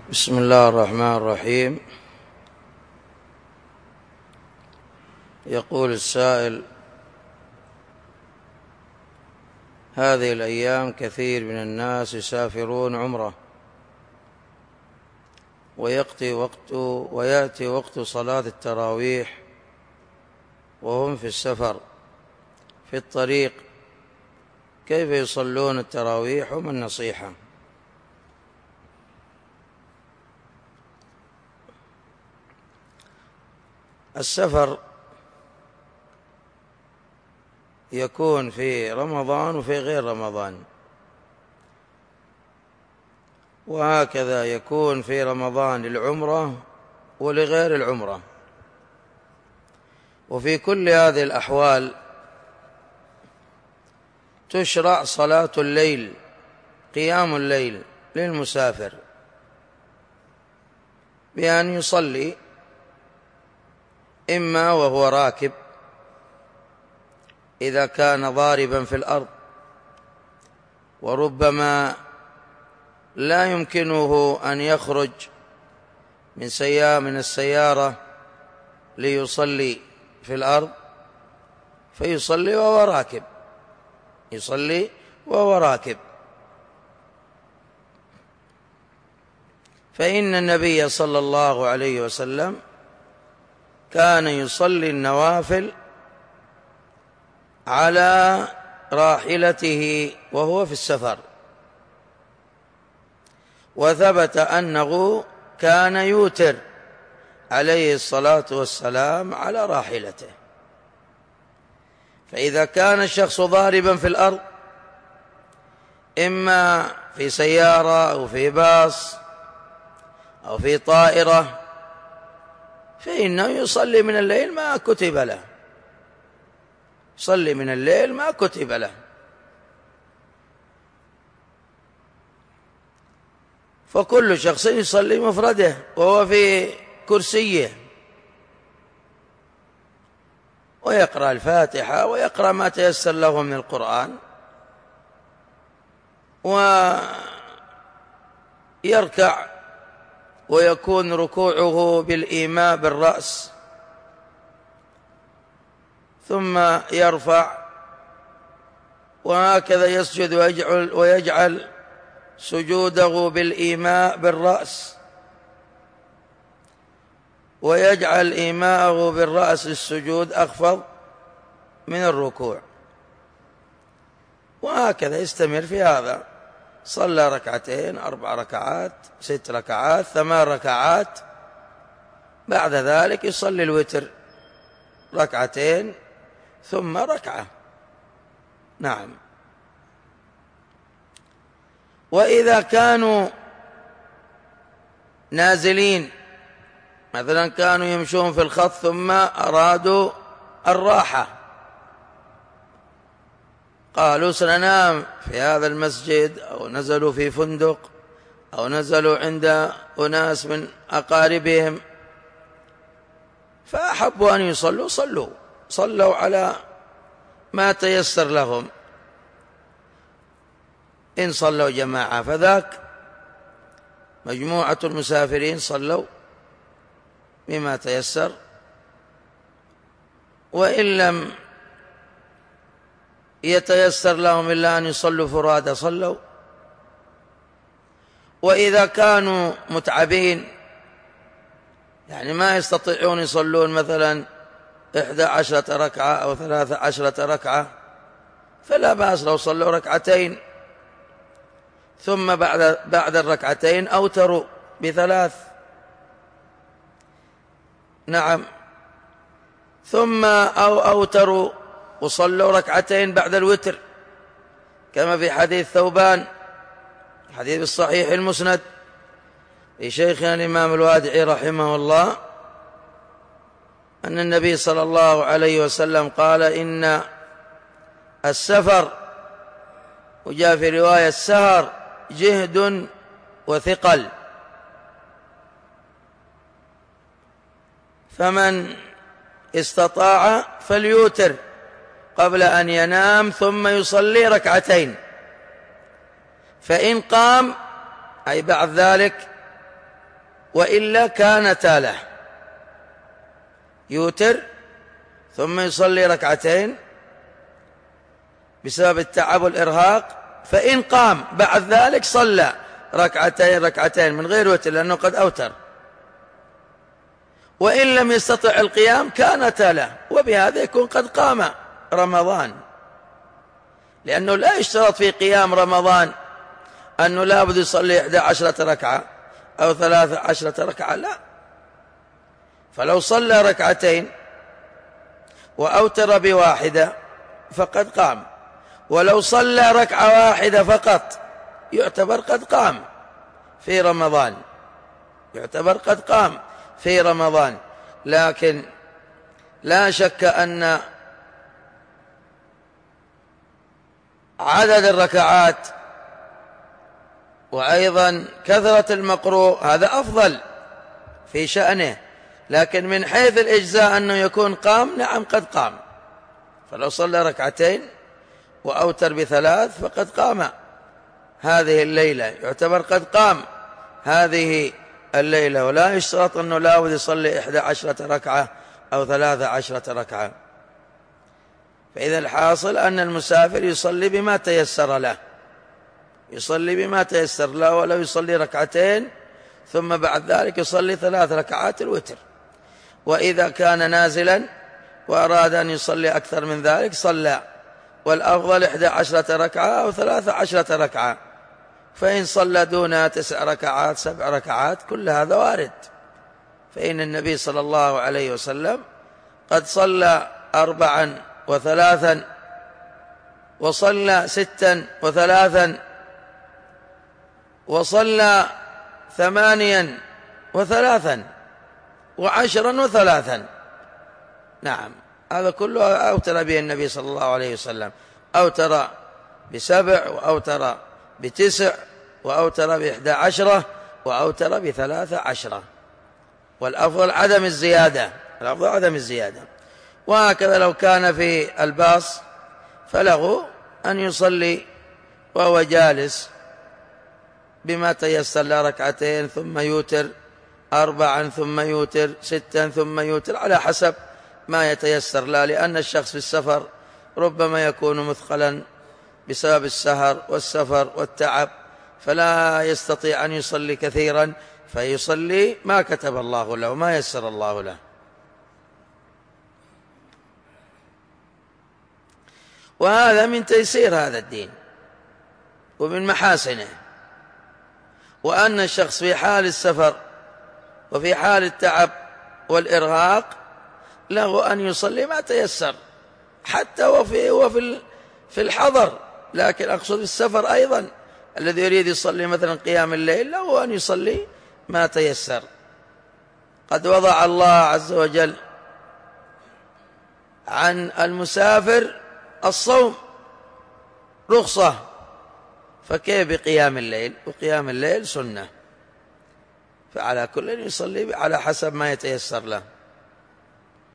بسم الله الرحمن الرحيم. يقول السائل: هذه الأيام كثير من الناس يسافرون عمرة ويأتي وقت صلاة التراويح وهم في السفر في الطريق، كيف يصلون التراويح وما النصيحة؟ السفر يكون في رمضان وفي غير رمضان، وهكذا يكون في رمضان للعمرة ولغير العمرة. وفي كل هذه الأحوال تشرع صلاة الليل، قيام الليل للمسافر، بأن يصلي إما وهو راكب إذا كان ضاربا في الأرض وربما لا يمكنه أن يخرج من السيارة ليصلي في الأرض، فيصلي وهو راكب. فإن النبي صلى الله عليه وسلم كان يصلي النوافل على راحلته وهو في السفر، وثبت أنه كان يوتر عليه الصلاة والسلام على راحلته. فإذا كان الشخص ضاربا في الأرض إما في سيارة أو في باص أو في طائرة، فإنه يصلي من الليل ما كتب له، يصلي من الليل ما كتب له. فكل شخص يصلي مفرده وهو في كرسيه، ويقرأ الفاتحة ويقرأ ما تيسر له من القرآن، ويركع ويكون ركوعه بالإيماء بالرأس، ثم يرفع، وهكذا يسجد ويجعل سجوده بالإيماء بالرأس، ويجعل إيماءه بالرأس السجود أخفض من الركوع، وهكذا يستمر في هذا. صلى ركعتين، 4 ركعات، 6 ركعات، 8 ركعات، بعد ذلك يصلي الوتر 2 ثم ركعة. نعم. وإذا كانوا نازلين مثلا، كانوا يمشون في الخط ثم أرادوا الراحة، قالوا سننام في هذا المسجد، أو نزلوا في فندق، أو نزلوا عند أناس من أقاربهم، فأحبوا أن صلوا على ما تيسر لهم. إن صلوا جماعة فذاك، مجموعة المسافرين صلوا بما تيسر، وإن لم يتيسر لهم إلا أن يصلوا فرادى صلوا. وإذا كانوا متعبين، يعني ما يستطيعون يصلون مثلا 11 ركعة أو 13 ركعة، فلا بأس لو صلوا 2 ثم بعد 2 أوتروا ب3. نعم. ثم أوتروا وصلوا 2 بعد الوتر، كما في حديث ثوبان، حديث الصحيح المسند لشيخنا الإمام الوادعي رحمه الله، أن النبي صلى الله عليه وسلم قال: إن السفر، وجاء في رواية السهر، جهد وثقل، فمن استطاع فليوتر قبل أن ينام ثم يصلي 2، فإن قام أي بعد ذلك وإلا كانتا له، يوتر ثم يصلي ركعتين بسبب التعب والإرهاق، فإن قام بعد ذلك صلى ركعتين من غير وتر لأنه قد أوتر، وإن لم يستطع القيام كانتا له، وبهذا يكون قد قام رمضان، لأنه لا يشترط في قيام رمضان أنه لا بد يصلي 11 ركعة أو 13 ركعة، لا، فلو صلى ركعتين وأوتر بواحدة فقد قام، ولو صلى ركعة واحدة فقط يعتبر قد قام في رمضان، يعتبر قد قام في رمضان. لكن لا شك أن عدد الركعات وأيضا كثرة المقروء هذا أفضل في شأنه، لكن من حيث الإجزاء أنه يكون قام، نعم قد قام، فلو صلى ركعتين وأوتر ب3 فقد قام هذه الليلة، يعتبر قد قام هذه الليلة، ولا يشترط أنه لا بد يصلي 11 ركعة أو 13 ركعة. فإذا الحاصل أن المسافر يصلي بما تيسر له، يصلي بما تيسر له، ولو يصلي ركعتين ثم بعد ذلك يصلي 3 ركعات الوتر. وإذا كان نازلا وأراد أن يصلي أكثر من ذلك صلى، والأفضل 11 ركعة أو 13 ركعة، فإن صلى دون 9 ركعات 7 ركعات كل هذا وارد، فإن النبي صلى الله عليه وسلم قد صلى 4 و3 وصلى 6 و3 وصلى 8 و3 و10 و3. نعم، هذا كله أوتر به النبي صلى الله عليه وسلم، أوتر ب7 وأوتر ب9 وأوتر ب11 وأوتر ب13، والأفضل عدم الزيادة، الأفضل عدم الزيادة. وهكذا لو كان في الباص فله أن يصلي وهو جالس بما تيسر له، ركعتين ثم يوتر 4 ثم يوتر 6 ثم يوتر، على حسب ما يتيسر له، لأن الشخص في السفر ربما يكون مثقلا بسبب السهر والسفر والتعب، فلا يستطيع أن يصلي كثيرا، فيصلي ما كتب الله له ما يسر الله له. وهذا من تيسير هذا الدين ومن محاسنه، وأن الشخص في حال السفر وفي حال التعب والإرهاق له أن يصلي ما تيسر، حتى وفي الحضر، لكن أقصد في السفر أيضا الذي يريد يصلي مثلا قيام الليل له أن يصلي ما تيسر. قد وضع الله عز وجل عن المسافر الصوم رخصة، فكيف بقيام الليل؟ وقيام الليل سنة، فعلى كل يصلي على حسب ما يتيسر له.